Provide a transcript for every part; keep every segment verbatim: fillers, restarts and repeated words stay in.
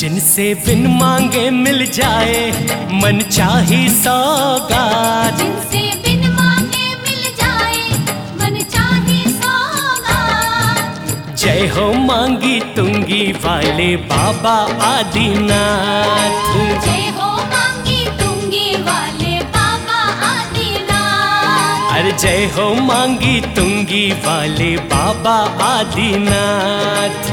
जिनसे बिन मांगे मिल जाए मन चाही सौगात। जिनसे बिन मांगे मिल जाए मन चाही सौगात। जय हो मांगी तुंगी वाले बाबा आदिनाथ। जय हो मांगी तुंगी वाले बाबा आदिनाथ। अरे जय हो मांगी तुंगी वाले बाबा आदिनाथ।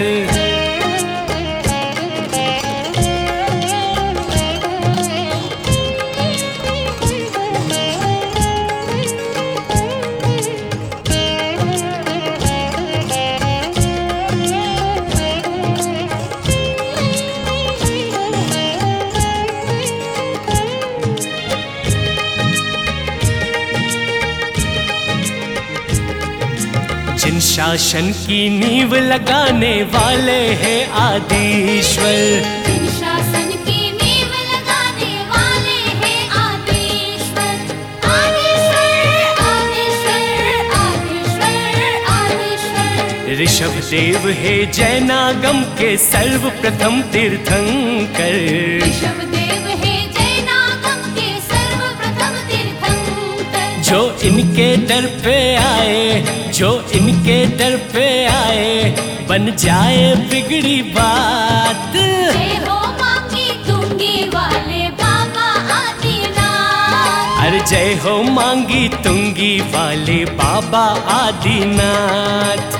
जिन शासन की नींव लगाने वाले हैं आदिश्वर। जिन शासन की नींव लगाने वाले हैं आदिश्वर। आदिश्वर आदिश्वर आदिश्वर आदिश्वर। ऋषभ देव है जैनागम के सर्वप्रथम तीर्थंकर। ऋषभ देव है जैनागम के सर्वप्रथम तीर्थंकर। जो इनके दर पे आए जो इनके दर पे आए बन जाए बिगड़ी बात। जय हो मांगी तुंगी वाले बाबा आदिनाथ। अरे जय हो मांगी तुंगी वाले बाबा आदिनाथ।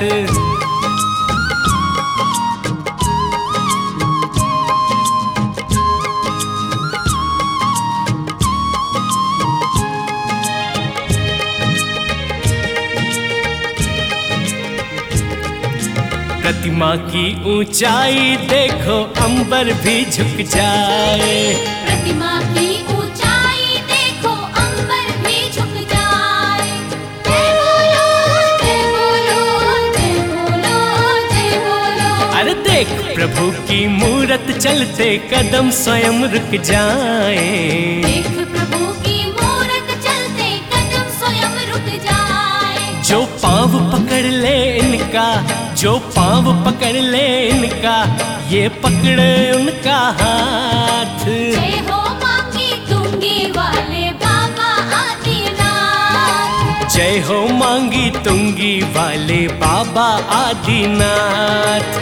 प्रतिमा की ऊंचाई देखो अंबर भी झुक जाए। प्रतिमा की ऊंचाई देखो अंबर भी झुक जाए। जय बोलो जय बोलो जय बोलो जय बोलो। अरे देख प्रभु की मूरत चलते कदम स्वयं रुक जाए। देख प्रभु की मूरत चलते कदम स्वयं रुक जाए। जो पाँव पकड़ ले इनका जो पाँव पकड़ ले इनका ये पकड़े उनका हाथ। जय हो मांगी तुंगी वाले बाबा आदिनाथ। जय हो मांगी तुंगी वाले बाबा आदिनाथ।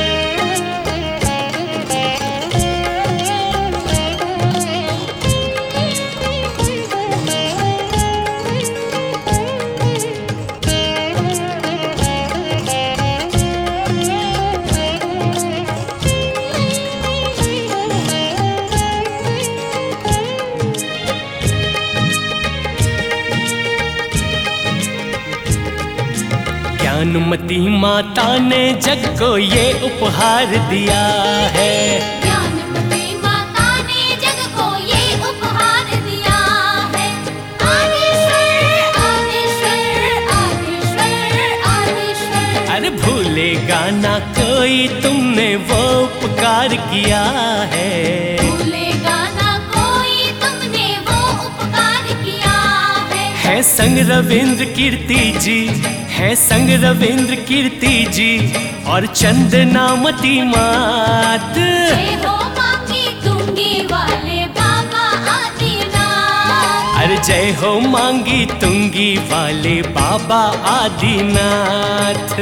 ज्ञानमती माता ने जग को ये उपहार दिया है। ज्ञानमती माता ने जग को ये उपहार दिया है। आदिश्वर आदिश्वर आदिश्वर आदिश्वर। अरे भूलेगा ना कोई तुमने वो उपकार किया है। भूलेगा ना कोई तुमने वो उपकार किया है। है संग रविंद्र कीर्ति जी है संग रविंद्र कीर्ति जी और चंदनामती मात। जय हो मांगी तुंगी वाले बाबा आदिनाथ। अरे जय हो मांगी तुंगी वाले बाबा आदिनाथ।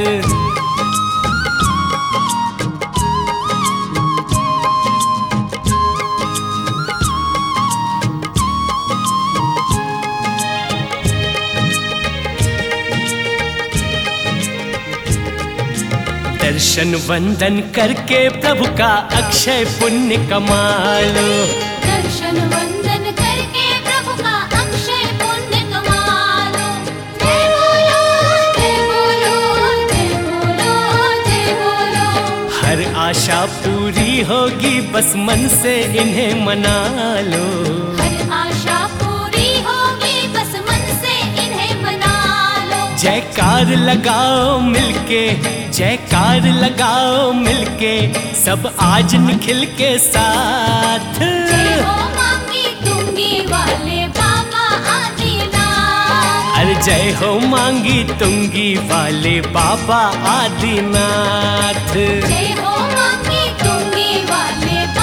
दर्शन वंदन करके प्रभु का अक्षय पुण्य कमा लो। दर्शन वंदन करके प्रभु का अक्षय पुण्य कमा लो। जय बोलो जय बोलो जय बोलो जय बोलो। हर आशा पूरी होगी बस मन से इन्हें मना लो। हर आशा पूरी होगी बस मन से इन्हें मना लो। जयकार लगाओ मिलके जयकार लगाओ मिलके सब आज निखिल के साथ। जय हो मांगी तुंगी वाले बाबा आदिनाथ। अरे जय हो मांगी तुंगी वाले बाबा आदिनाथ। जय हो मांगी तुंगी वाले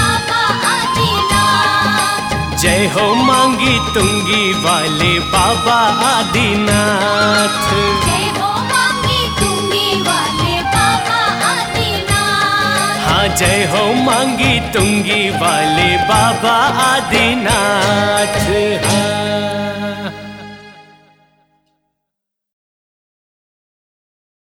जय हो मांगी तुंगी वाले बाबा आदिनाथ। जय हो मांगी तुंगी वाले बाबा आदिनाथ। हाँ जय हो मांगी तुंगी वाले बाबा आदिनाथ।